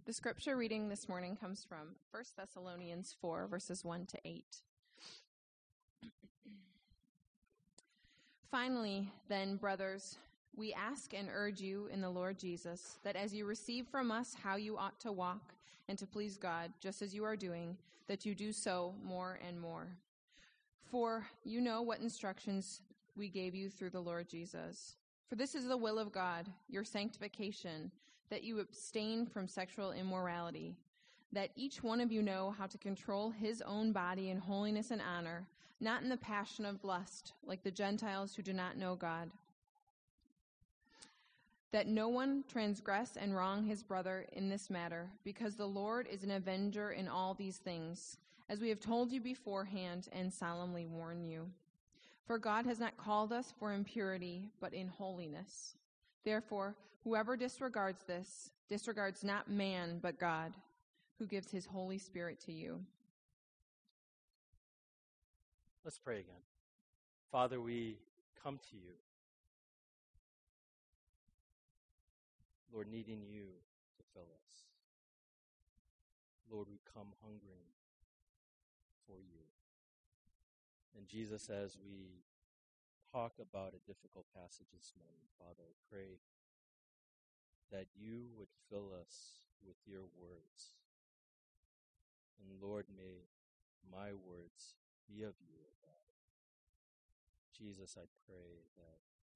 The scripture reading this morning comes from 1 Thessalonians 4, verses 1 to 8. Finally, then, brothers, we ask and urge you in the Lord Jesus that as you receive from us how you ought to walk and to please God, just as you are doing, that you do so more and more. For you know what instructions we gave you through the Lord Jesus. For this is the will of God, your sanctification, that you abstain from sexual immorality, that each one of you know how to control his own body in holiness and honor, not in the passion of lust, like the Gentiles who do not know God. That no one transgress and wrong his brother in this matter, because the Lord is an avenger in all these things, as we have told you beforehand and solemnly warn you. For God has not called us for impurity, but in holiness. Therefore, whoever disregards this, disregards not man, but God, who gives his Holy Spirit to you. Let's pray again. Father, we come to you, Lord, needing you to fill us. Lord, we come hungering for you. And Jesus, as we talk about a difficult passage this morning, Father, I pray that you would fill us with your words. And Lord, may my words be of you, O God. Jesus, I pray that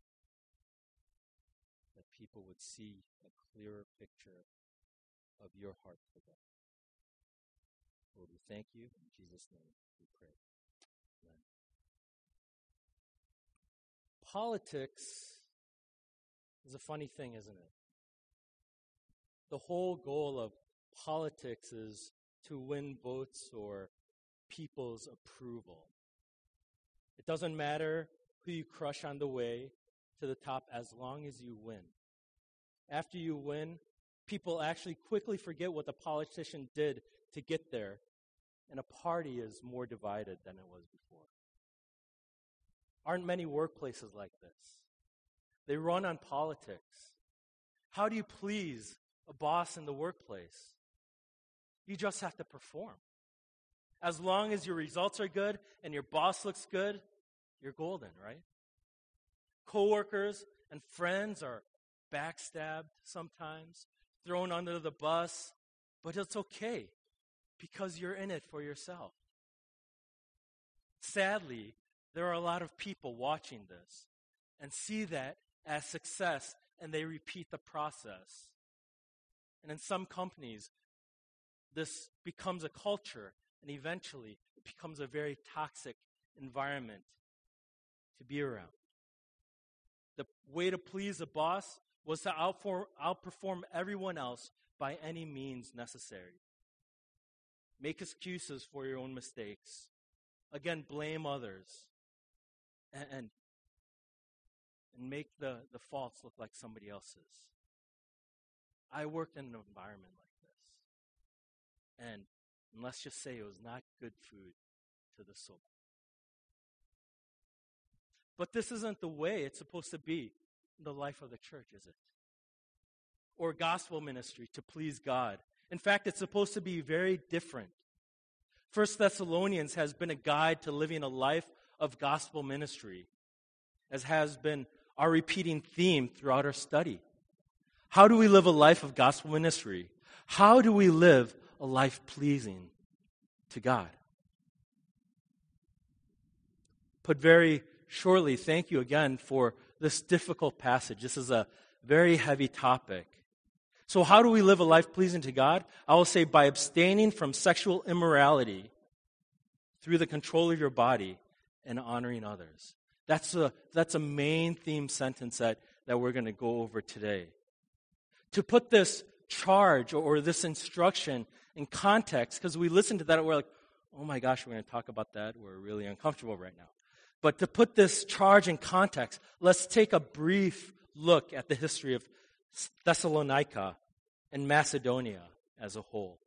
people would see a clearer picture of your heart for them. Lord, we thank you. In Jesus' name we pray. Amen. Politics is a funny thing, isn't it? The whole goal of politics is to win votes or people's approval. It doesn't matter who you crush on the way to the top as long as you win. After you win, people actually quickly forget what the politician did to get there, and a party is more divided than it was before. Aren't many workplaces like this? They run on politics. How do you please a boss in the workplace? You just have to perform. As long as your results are good and your boss looks good, you're golden, right? Coworkers and friends are backstabbed sometimes, thrown under the bus, but it's okay because you're in it for yourself. Sadly, there are a lot of people watching this and see that as success, and they repeat the process. And in some companies, this becomes a culture, and eventually it becomes a very toxic environment to be around. The way to please the boss was to outperform everyone else by any means necessary. Make excuses for your own mistakes. Again, blame others. And make the faults look like somebody else's. I worked in an environment like this. And let's just say it was not good food to the soul. But this isn't the way it's supposed to be in the life of the church, is it? Or gospel ministry to please God. In fact, it's supposed to be very different. 1 Thessalonians has been a guide to living a life of gospel ministry, as has been our repeating theme throughout our study. How do we live a life of gospel ministry? How do we live a life pleasing to God? Put very shortly, thank you again for this difficult passage. This is a very heavy topic. So how do we live a life pleasing to God? I will say by abstaining from sexual immorality through the control of your body and honoring others. That's a main theme sentence that we're going to go over today. To put this charge or this instruction in context, because we listen to that and we're like, oh my gosh, we're going to talk about that. We're really uncomfortable right now. But to put this charge in context, let's take a brief look at the history of Thessalonica and Macedonia as a whole.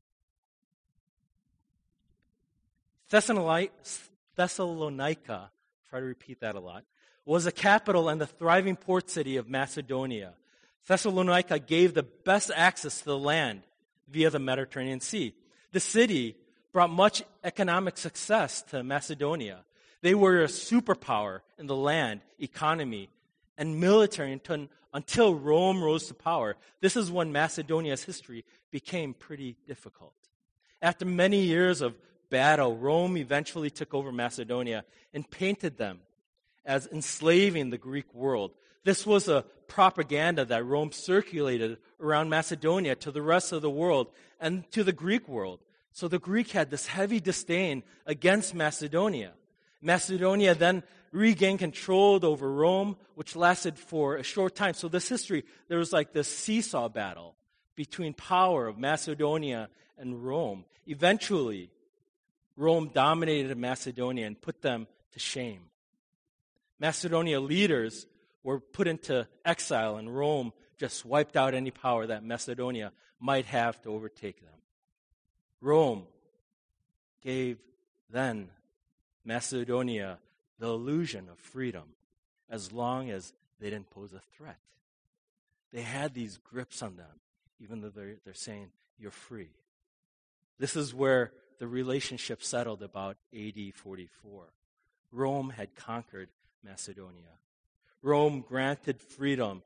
Thessalonica, try to repeat that a lot, was a capital and the thriving port city of Macedonia. Thessalonica gave the best access to the land via the Mediterranean Sea. The city brought much economic success to Macedonia. They were a superpower in the land, economy, and military until Rome rose to power. This is when Macedonia's history became pretty difficult. After many years of battle, Rome eventually took over Macedonia and painted them as enslaving the Greek world. This was a propaganda that Rome circulated around Macedonia to the rest of the world and to the Greek world. So the Greek had this heavy disdain against Macedonia. Macedonia then regained control over Rome, which lasted for a short time. So this history, there was like this seesaw battle between power of Macedonia and Rome. Eventually, Rome dominated Macedonia and put them to shame. Macedonia leaders were put into exile, and Rome just wiped out any power that Macedonia might have to overtake them. Rome gave then Macedonia the illusion of freedom as long as they didn't pose a threat. They had these grips on them, even though they're saying, you're free. This is where the relationship settled about AD 44. Rome had conquered Macedonia. Rome granted freedom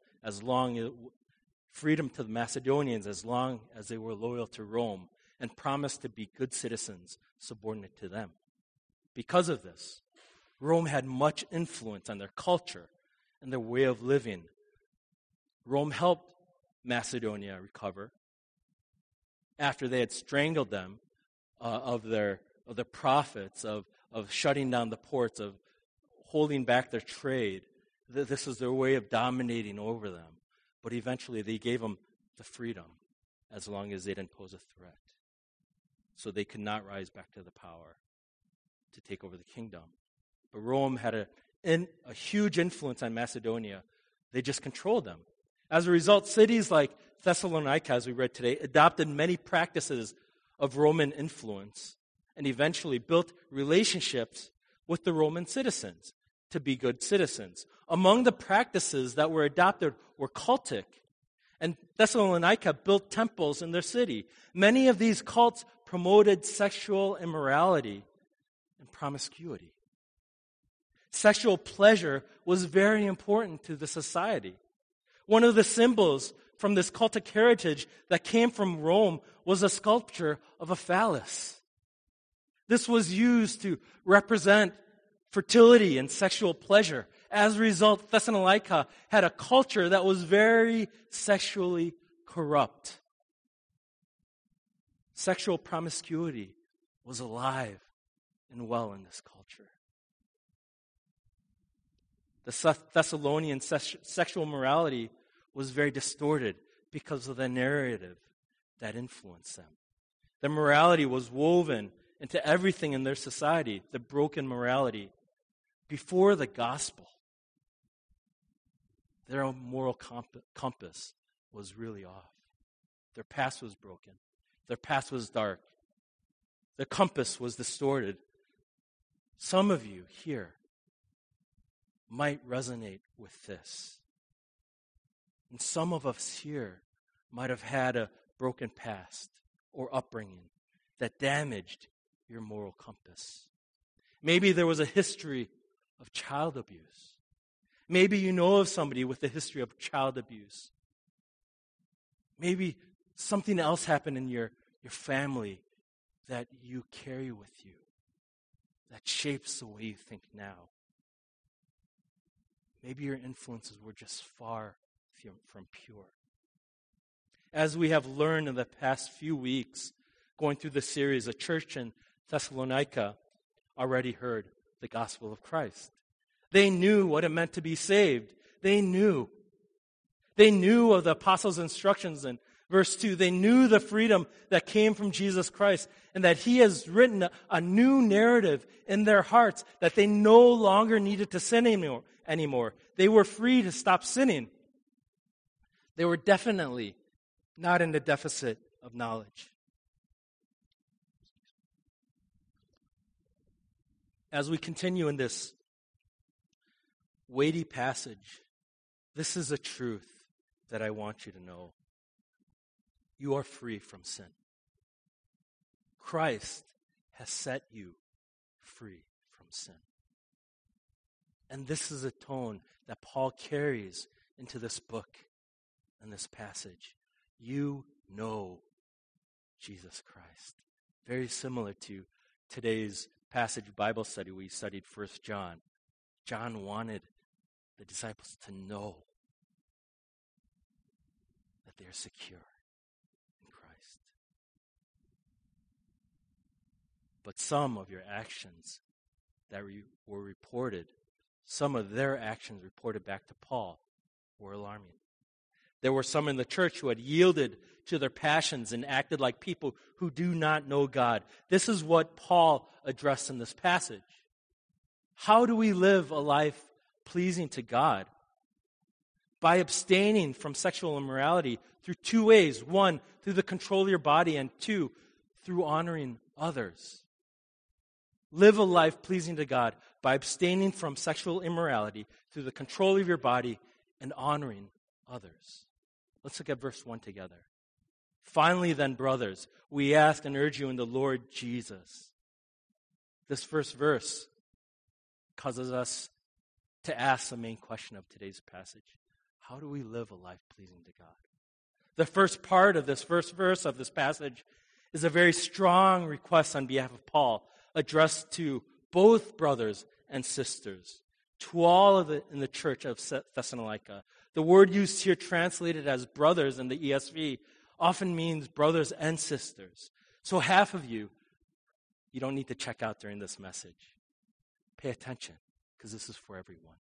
freedom to the Macedonians as long as they were loyal to Rome and promised to be good citizens subordinate to them. Because of this, Rome had much influence on their culture and their way of living. Rome helped Macedonia recover after they had strangled them of their profits, of shutting down the ports, of holding back their trade. This was their way of dominating over them. But eventually they gave them the freedom as long as they didn't pose a threat. So they could not rise back to the power to take over the kingdom. But Rome had a huge influence on Macedonia. They just controlled them. As a result, cities like Thessalonica, as we read today, adopted many practices of Roman influence and eventually built relationships with the Roman citizens to be good citizens. Among the practices that were adopted were cultic, and Thessalonica built temples in their city. Many of these cults promoted sexual immorality and promiscuity. Sexual pleasure was very important to the society. One of the symbols from this cultic heritage that came from Rome was a sculpture of a phallus. This was used to represent fertility and sexual pleasure. As a result, Thessalonica had a culture that was very sexually corrupt. Sexual promiscuity was alive and well in this culture. The Thessalonian sexual morality was very distorted because of the narrative that influenced them. Their morality was woven into everything in their society, the broken morality. Before the gospel, their moral compass was really off. Their past was broken. Their past was dark. Their compass was distorted. Some of you here might resonate with this. And some of us here might have had a broken past or upbringing that damaged your moral compass. Maybe there was a history of child abuse. Maybe you know of somebody with a history of child abuse. Maybe something else happened in your family that you carry with you that shapes the way you think now. Maybe your influences were just far from pure. As we have learned in the past few weeks, going through the series, a church in Thessalonica already heard the gospel of Christ. They knew what it meant to be saved. They knew of the apostles' instructions in verse 2. They knew the freedom that came from Jesus Christ and that he has written a new narrative in their hearts that they no longer needed to sin anymore. They were free to stop sinning. They were definitely not in the deficit of knowledge. As we continue in this weighty passage, this is a truth that I want you to know. you are free from sin. Christ has set you free from sin. And this is a tone that Paul carries into this book and this passage. You know Jesus Christ. Very similar to today's passage Bible study. We studied 1 John. John wanted the disciples to know that they are secure in Christ. But some of your actions that were reported, some of their actions reported back to Paul, were alarming. There were some in the church who had yielded to their passions and acted like people who do not know God. This is what Paul addressed in this passage. How do we live a life pleasing to God? By abstaining from sexual immorality through two ways. One, through the control of your body, and two, through honoring others. Live a life pleasing to God by abstaining from sexual immorality through the control of your body and honoring others. Let's look at verse 1 together. Finally then, brothers, we ask and urge you in the Lord Jesus. This first verse causes us to ask the main question of today's passage. How do we live a life pleasing to God? The first part of this first verse of this passage is a very strong request on behalf of Paul, addressed to both brothers and sisters, to all in the church of Thessalonica. The word used here, translated as brothers in the ESV, often means brothers and sisters. So half of you don't need to check out during this message. Pay attention, because this is for everyone.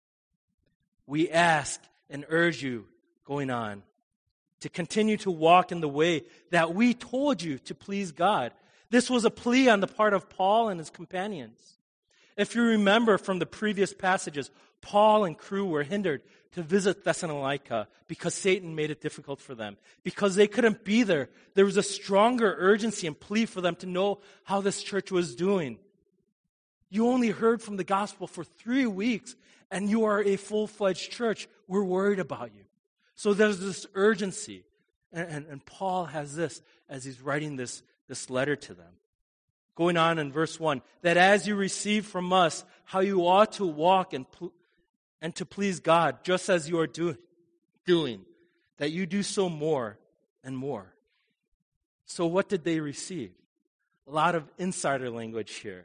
We ask and urge you, going on, to continue to walk in the way that we told you to please God. This was a plea on the part of Paul and his companions. If you remember from the previous passages, Paul and crew were hindered to visit Thessalonica because Satan made it difficult for them. Because they couldn't be there, there was a stronger urgency and plea for them to know how this church was doing. You only heard from the gospel for 3 weeks, and you are a full-fledged church. We're worried about you. So there's this urgency. And Paul has this as he's writing this letter to them. Going on in verse 1, that as you receive from us how you ought to walk and to please God, just as you are doing, that you do so more and more. So what did they receive? A lot of insider language here.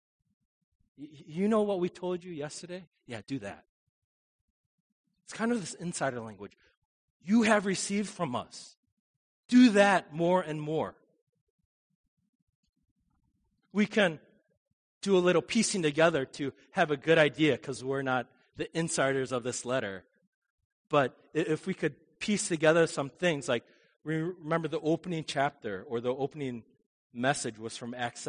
You know what we told you yesterday? Yeah, do that. It's kind of this insider language. You have received from us. Do that more and more. We can do a little piecing together to have a good idea, because we're not the insiders of this letter. But if we could piece together some things, like remember the opening chapter or the opening message was from Acts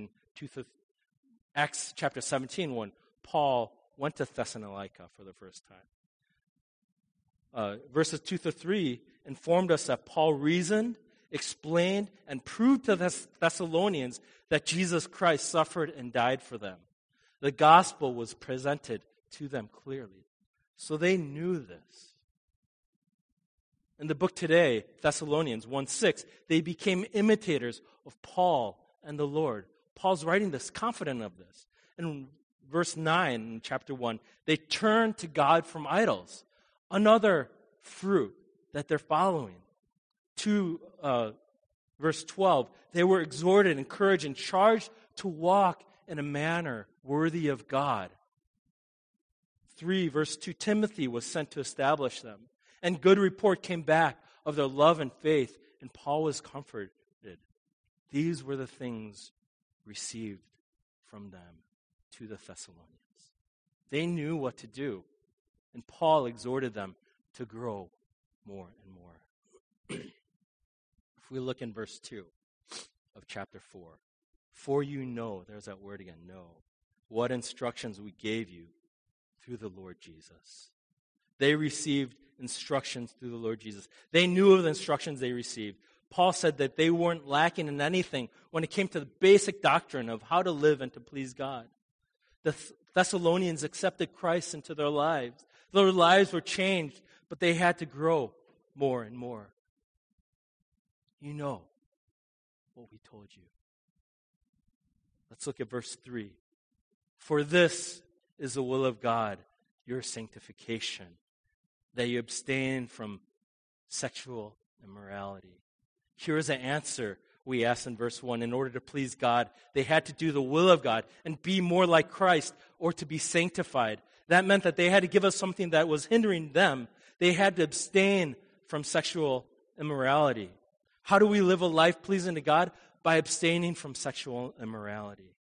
chapter 17, when Paul went to Thessalonica for the first time. Verses 2-3 informed us that Paul reasoned, explained, and proved to the Thessalonians that Jesus Christ suffered and died for them. The gospel was presented to them clearly. So they knew this. In the book today, Thessalonians 1:6, they became imitators of Paul and the Lord. Paul's writing this, confident of this. In verse 9 in chapter 1, they turned to God from idols. Another fruit that they're following. Verse 12, they were exhorted, encouraged, and charged to walk in a manner worthy of God. 3, verse 2, Timothy was sent to establish them. And good report came back of their love and faith, and Paul was comforted. These were the things received from them to the Thessalonians. They knew what to do, and Paul exhorted them to grow more and more. If we look in verse 2 of chapter 4, for you know, there's that word again, know, what instructions we gave you through the Lord Jesus. They received instructions through the Lord Jesus. They knew of the instructions they received. Paul said that they weren't lacking in anything when it came to the basic doctrine of how to live and to please God. The Thessalonians accepted Christ into their lives. Their lives were changed, but they had to grow more and more. You know what we told you. Let's look at verse 3. For this is the will of God, your sanctification, that you abstain from sexual immorality. Here is an answer we asked in verse 1. In order to please God, they had to do the will of God and be more like Christ, or to be sanctified. That meant that they had to give us something that was hindering them. They had to abstain from sexual immorality. How do we live a life pleasing to God? By abstaining from sexual immorality.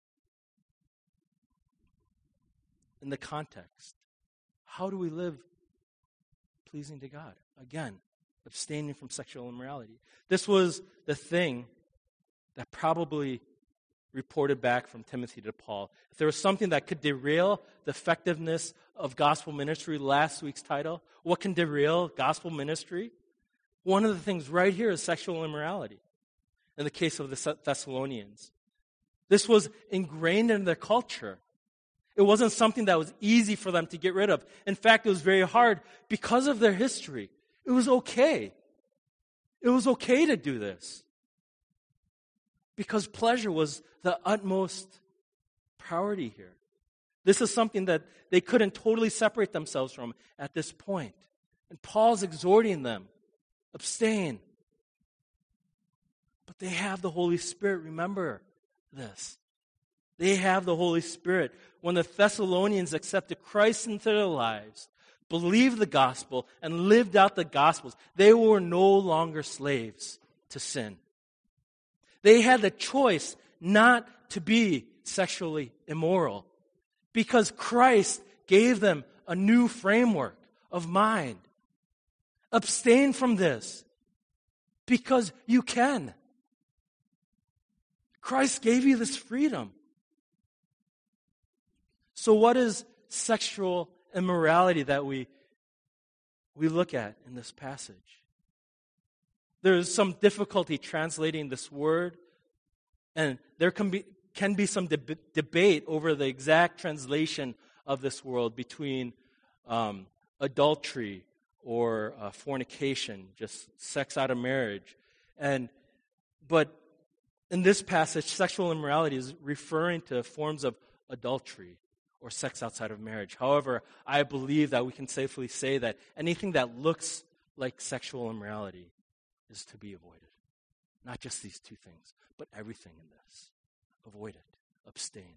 In the context, how do we live pleasing to God? Again, abstaining from sexual immorality. This was the thing that probably reported back from Timothy to Paul. If there was something that could derail the effectiveness of gospel ministry, last week's title, what can derail gospel ministry? One of the things right here is sexual immorality. In the case of the Thessalonians, this was ingrained in their culture. It wasn't something that was easy for them to get rid of. In fact, it was very hard because of their history. It was okay. It was okay to do this because pleasure was the utmost priority here. This is something that they couldn't totally separate themselves from at this point. And Paul's exhorting them, abstain. But they have the Holy Spirit. Remember this. They have the Holy Spirit. When the Thessalonians accepted Christ into their lives, believed the gospel, and lived out the gospels, they were no longer slaves to sin. They had the choice not to be sexually immoral because Christ gave them a new framework of mind. Abstain from this because you can. Christ gave you this freedom. So what is sexual immorality that we look at in this passage? There's some difficulty translating this word, and there can be some debate over the exact translation of this word between adultery or fornication, just sex out of marriage. But in this passage, sexual immorality is referring to forms of adultery or sex outside of marriage. However, I believe that we can safely say that anything that looks like sexual immorality is to be avoided. Not just these two things, but everything in this. Avoid it. Abstain.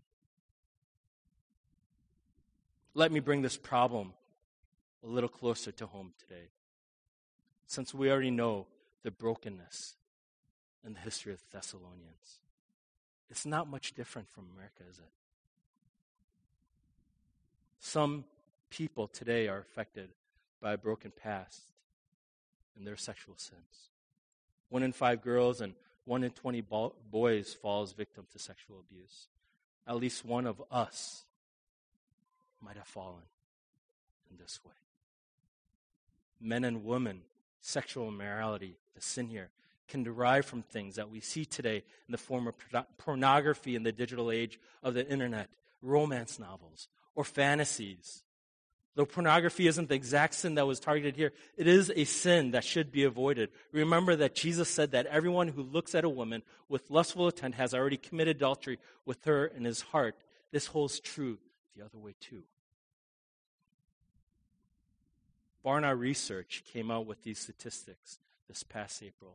Let me bring this problem a little closer to home today. Since we already know the brokenness in the history of the Thessalonians. It's not much different from America, is it? Some people today are affected by a broken past and their sexual sins. 1 in 5 girls and 1 in 20 boys falls victim to sexual abuse. At least one of us might have fallen in this way. Men and women, sexual immorality, the sin here, can derive from things that we see today in the form of pornography in the digital age of the internet, romance novels, or fantasies. Though pornography isn't the exact sin that was targeted here, it is a sin that should be avoided. Remember that Jesus said that everyone who looks at a woman with lustful intent has already committed adultery with her in his heart. This holds true the other way too. Barna Research came out with these statistics this past April.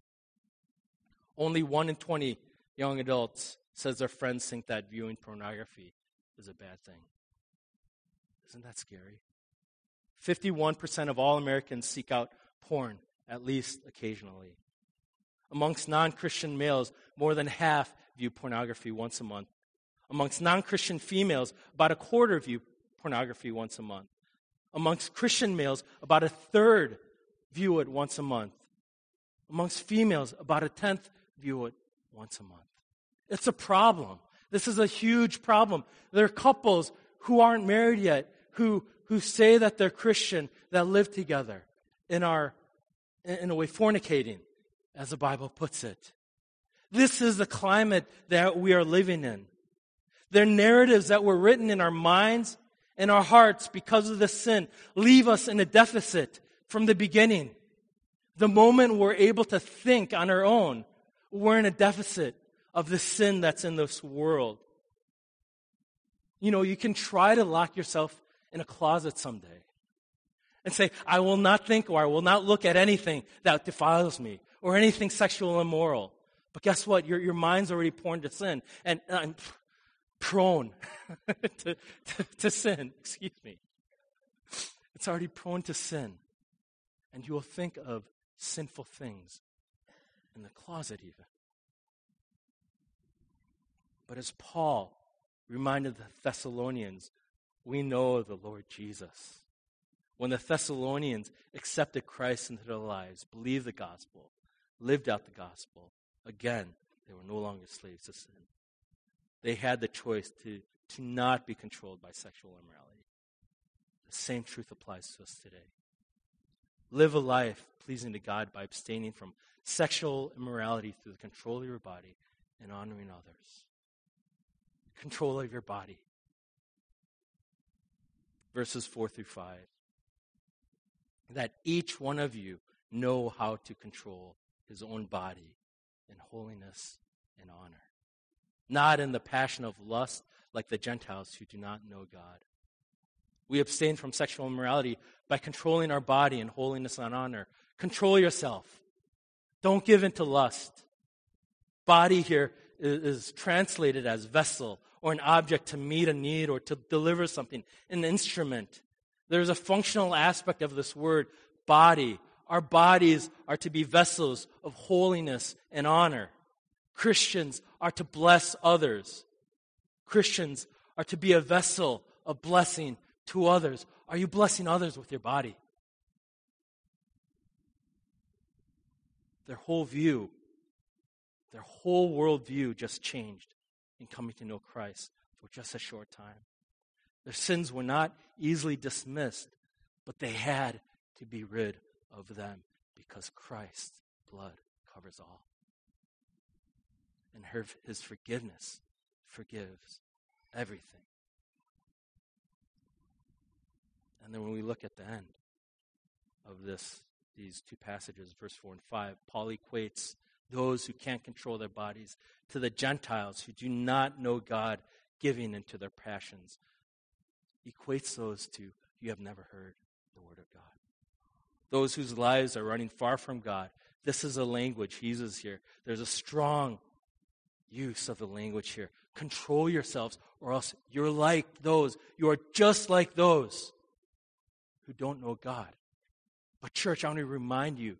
Only 1 in 20 young adults says their friends think that viewing pornography is a bad thing. Isn't that scary? 51% of all Americans seek out porn, at least occasionally. Amongst non-Christian males, more than half view pornography once a month. Amongst non-Christian females, about a quarter view pornography once a month. Amongst Christian males, about a third view it once a month. Amongst females, about a tenth view it once a month. It's a problem. This is a huge problem. There are couples who aren't married yet, who say that they're Christian, that live together in a way, fornicating, as the Bible puts it. This is the climate that we are living in. Their narratives that were written in our minds and our hearts because of the sin leave us in a deficit from the beginning. The moment we're able to think on our own, we're in a deficit of the sin that's in this world. You can try to lock yourself in a closet someday and say, I will not think or I will not look at anything that defiles me or anything sexual or immoral. But guess what? Your mind's already prone to sin. And I'm prone to sin. Excuse me. It's already prone to sin. And you will think of sinful things in the closet even. But as Paul reminded the Thessalonians, we know the Lord Jesus. When the Thessalonians accepted Christ into their lives, believed the gospel, lived out the gospel, again, they were no longer slaves to sin. They had the choice to not be controlled by sexual immorality. The same truth applies to us today. Live a life pleasing to God by abstaining from sexual immorality through the control of your body and honoring others. Control of your body. Verses 4 through 5. That each one of you know how to control his own body in holiness and honor. Not in the passion of lust like the Gentiles who do not know God. We abstain from sexual immorality by controlling our body in holiness and honor. Control yourself. Don't give in to lust. Body here is translated as vessel or an object to meet a need or to deliver something, an instrument. There's a functional aspect of this word, body. Our bodies are to be vessels of holiness and honor. Christians are to bless others. Christians are to be a vessel of blessing to others. Are you blessing others with your body? Their whole worldview just changed in coming to know Christ for just a short time. Their sins were not easily dismissed, but they had to be rid of them because Christ's blood covers all. And his forgiveness forgives everything. And then when we look at the end of these two passages, verse 4 and 5, Paul equates those who can't control their bodies to the Gentiles who do not know God giving into their passions. Equates those to, you have never heard the word of God. Those whose lives are running far from God. This is a language he uses here. There's a strong use of the language here. Control yourselves, or else you're like those. You are just like those who don't know God. But church, I want to remind you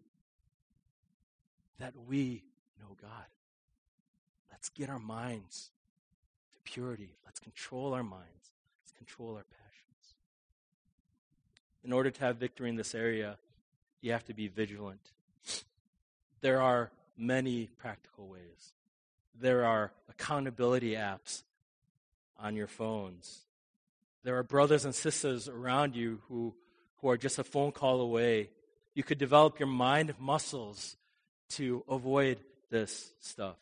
that we know God. Let's get our minds to purity. Let's control our minds. Let's control our passions. In order to have victory in this area, you have to be vigilant. There are many practical ways. There are accountability apps on your phones. There are brothers and sisters around you who are just a phone call away. You could develop your mind muscles to avoid this stuff.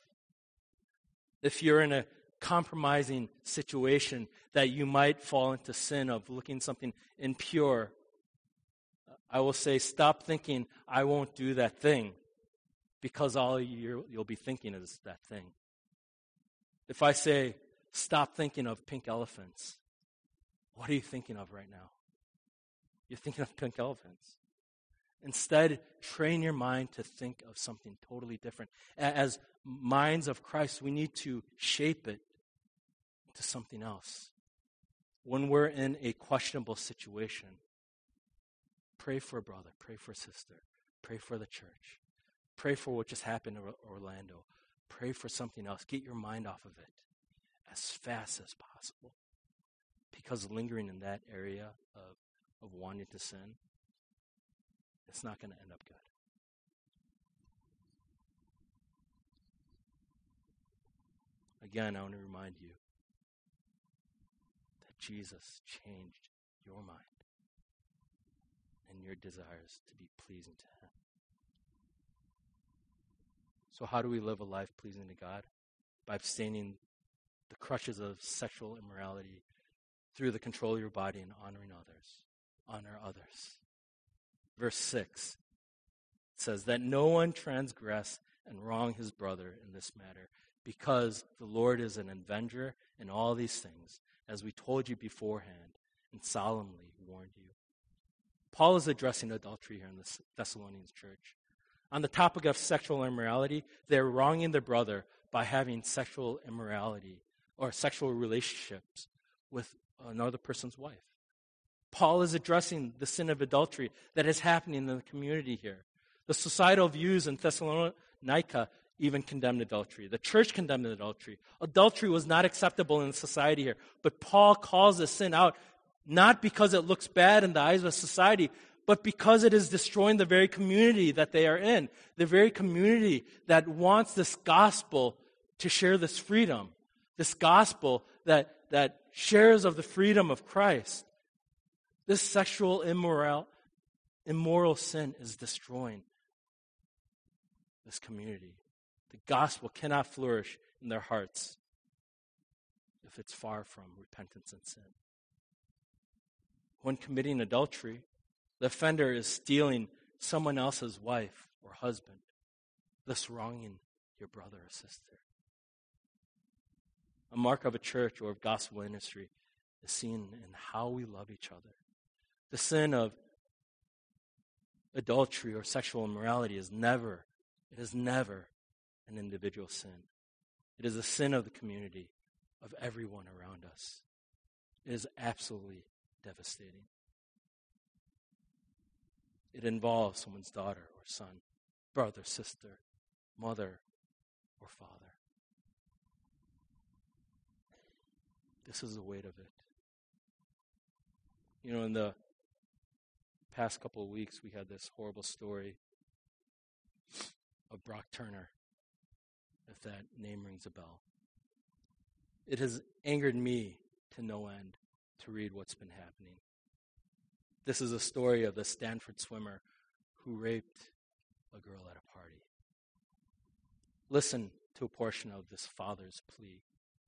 If you're in a compromising situation that you might fall into sin of looking something impure, I will say stop thinking, I won't do that thing, because all you'll be thinking is that thing. If I say, stop thinking of pink elephants, what are you thinking of right now? You're thinking of pink elephants. Instead, train your mind to think of something totally different. As minds of Christ, we need to shape it to something else. When we're in a questionable situation, pray for a brother, pray for a sister, pray for the church, pray for what just happened in Orlando. Pray for something else. Get your mind off of it as fast as possible. Because lingering in that area of wanting to sin, it's not going to end up good. Again, I want to remind you that Jesus changed your mind and your desires to be pleasing to him. So how do we live a life pleasing to God? By abstaining the crutches of sexual immorality through the control of your body and honoring others. Honor others. Verse 6 It says that no one transgress and wrong his brother in this matter, because the Lord is an avenger in all these things, as we told you beforehand and solemnly warned you. Paul is addressing adultery here in the Thessalonians church. On the topic of sexual immorality, they're wronging their brother by having sexual immorality or sexual relationships with another person's wife. Paul is addressing the sin of adultery that is happening in the community here. The societal views in Thessalonica even condemned adultery. The church condemned adultery. Adultery was not acceptable in society here. But Paul calls this sin out not because it looks bad in the eyes of society, but because it is destroying the very community that they are in, the very community that wants this gospel to share this freedom, this gospel that shares of the freedom of Christ. This sexual immoral sin is destroying this community. The gospel cannot flourish in their hearts if it's far from repentance and sin. When committing adultery, the offender is stealing someone else's wife or husband, thus wronging your brother or sister. A mark of a church or of gospel ministry is seen in how we love each other. The sin of adultery or sexual immorality is never an individual sin. It is a sin of the community, of everyone around us. It is absolutely devastating. It involves someone's daughter or son, brother, sister, mother, or father. This is the weight of it. You know, in the past couple of weeks, we had this horrible story of Brock Turner, if that name rings a bell. It has angered me to no end to read what's been happening. This is a story of the Stanford swimmer who raped a girl at a party. Listen to a portion of this father's plea.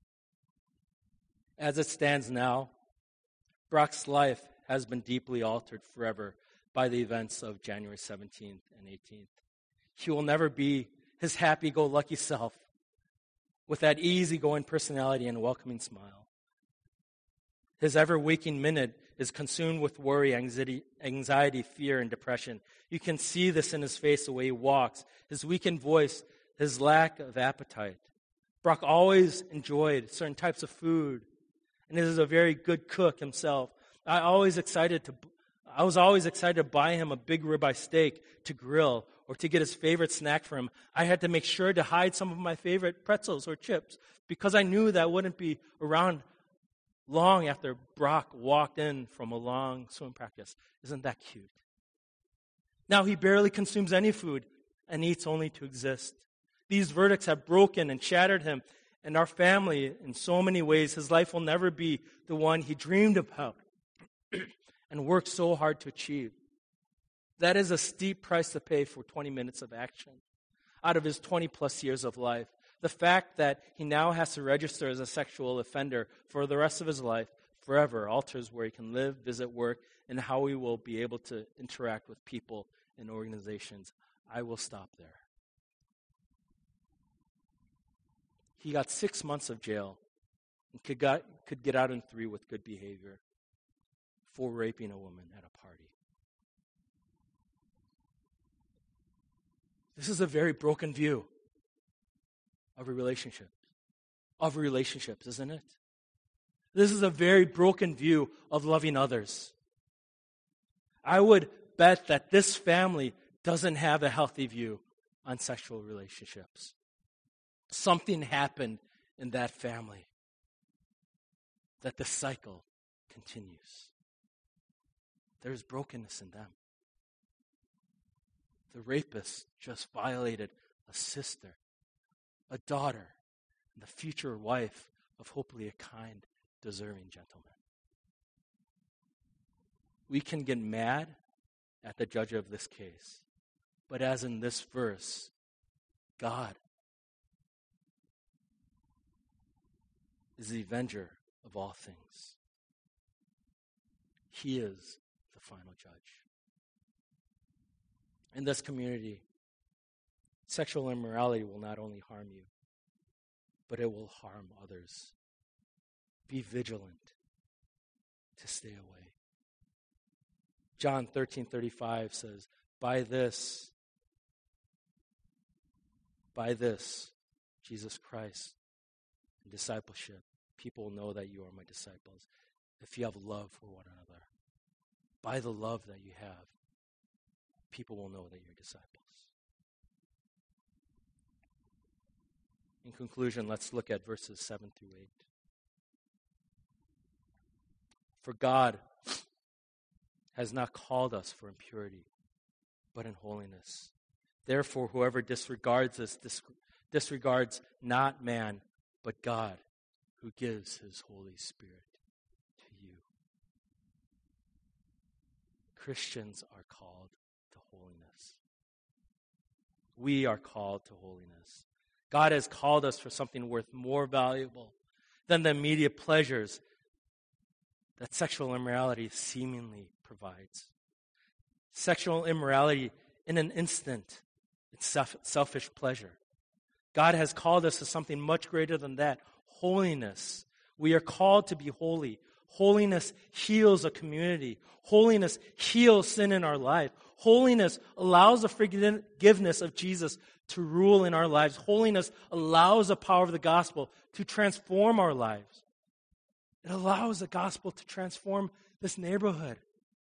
As it stands now, Brock's life has been deeply altered forever by the events of January 17th and 18th. He will never be his happy-go-lucky self with that easygoing personality and welcoming smile. His ever-waking minute is consumed with worry, anxiety, fear, and depression. You can see this in his face the way he walks, his weakened voice, his lack of appetite. Brock always enjoyed certain types of food, and he is a very good cook himself. I was always excited to buy him a big ribeye steak to grill or to get his favorite snack for him. I had to make sure to hide some of my favorite pretzels or chips because I knew that wouldn't be around long after Brock walked in from a long swim practice. Isn't that cute? Now he barely consumes any food and eats only to exist. These verdicts have broken and shattered him and our family in so many ways. His life will never be the one he dreamed about and worked so hard to achieve. That is a steep price to pay for 20 minutes of action out of his 20-plus years of life. The fact that he now has to register as a sexual offender for the rest of his life forever alters where he can live, visit, work, and how he will be able to interact with people and organizations. I will stop there. He got 6 months of jail and could get out in 3 with good behavior for raping a woman at a party. This is a very broken view of relationships, isn't it? This is a very broken view of loving others. I would bet that this family doesn't have a healthy view on sexual relationships. Something happened in that family that the cycle continues. There's brokenness in them. The rapist just violated a sister, a daughter, and the future wife of hopefully a kind, deserving gentleman. We can get mad at the judge of this case, but as in this verse, God is the avenger of all things. He is the final judge. In this community, sexual immorality will not only harm you, but it will harm others. Be vigilant to stay away. John 13:35 says, By this, Jesus Christ, and discipleship, people will know that you are my disciples if you have love for one another. By the love that you have, people will know that you're disciples. In conclusion, let's look at verses 7 through 8. For God has not called us for impurity, but in holiness. Therefore, whoever disregards this disregards not man, but God, who gives his Holy Spirit to you. Christians are called to holiness. We are called to holiness. God has called us for something worth more valuable than the immediate pleasures that sexual immorality seemingly provides. Sexual immorality, in an instant, it's selfish pleasure. God has called us to something much greater than that, holiness. We are called to be holy. Holiness heals a community. Holiness heals sin in our life. Holiness allows the forgiveness of Jesus to rule in our lives. Holiness allows the power of the gospel to transform our lives. It allows the gospel to transform this neighborhood.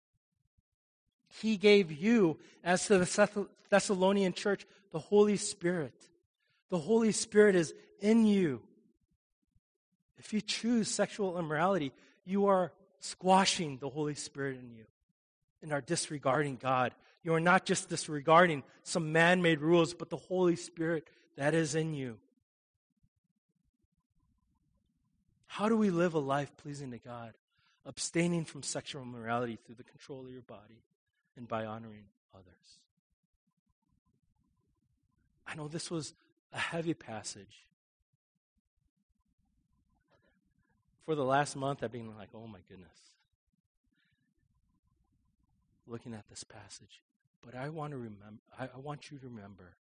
He gave you, as to the Thessalonian church, the Holy Spirit. The Holy Spirit is in you. If you choose sexual immorality, you are squashing the Holy Spirit in you and are disregarding God. You are not just disregarding some man-made rules, but the Holy Spirit that is in you. How do we live a life pleasing to God? Abstaining from sexual immorality through the control of your body and by honoring others. I know this was a heavy passage. For the last month, I've been like, oh my goodness, looking at this passage. But I want you to remember,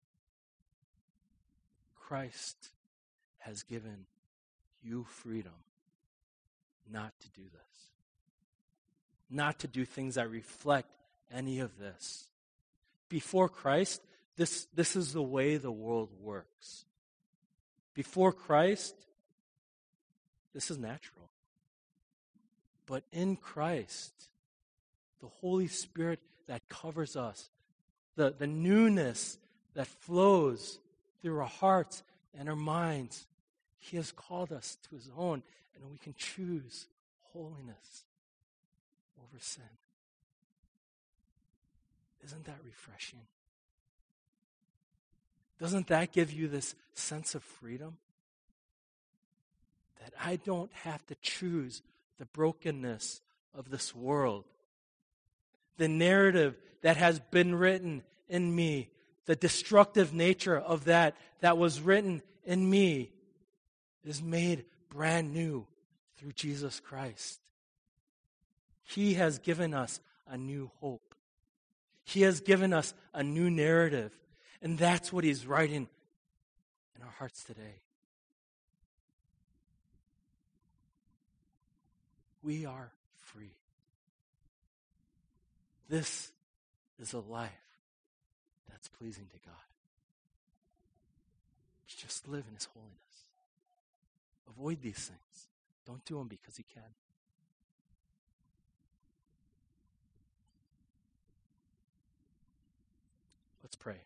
Christ has given you freedom not to do this. Not to do things that reflect any of this. Before Christ, this is the way the world works. Before Christ, this is natural. But in Christ, the Holy Spirit that covers us, the newness that flows through our hearts and our minds, He has called us to His own, and we can choose holiness over sin. Isn't that refreshing? Doesn't that give you this sense of freedom? That I don't have to choose the brokenness of this world. The narrative that has been written in me, the destructive nature of that was written in me, is made brand new through Jesus Christ. He has given us a new hope. He has given us a new narrative. And that's what He's writing in our hearts today. We are free. This is a life that's pleasing to God. Just live in His holiness. Avoid these things. Don't do them because you can. Let's pray.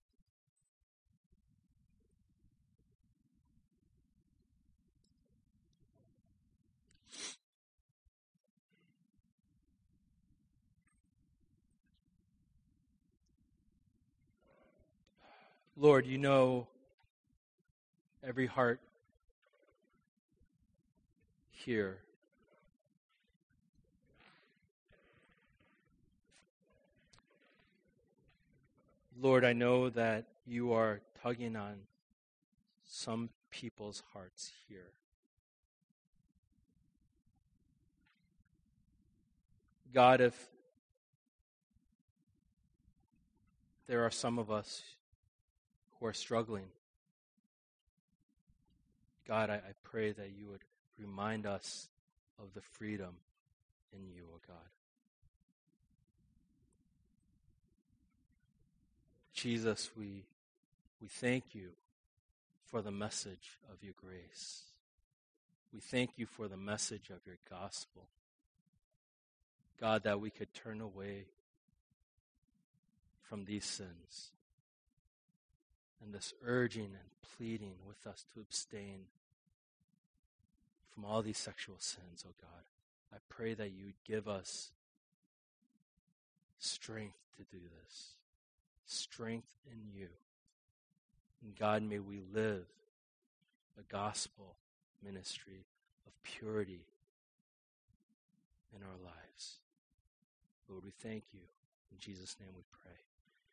Lord, you know every heart here. Lord, I know that you are tugging on some people's hearts here. God, if There are some of us who are struggling. God, I pray that you would remind us of the freedom in you, O God. Jesus, we thank you for the message of your grace. We thank you for the message of your gospel. God, that we could turn away from these sins and this urging and pleading with us to abstain from all these sexual sins, oh God. I pray that you would give us strength to do this, strength in you. And God, may we live a gospel ministry of purity in our lives. Lord, we thank you. In Jesus' name we pray.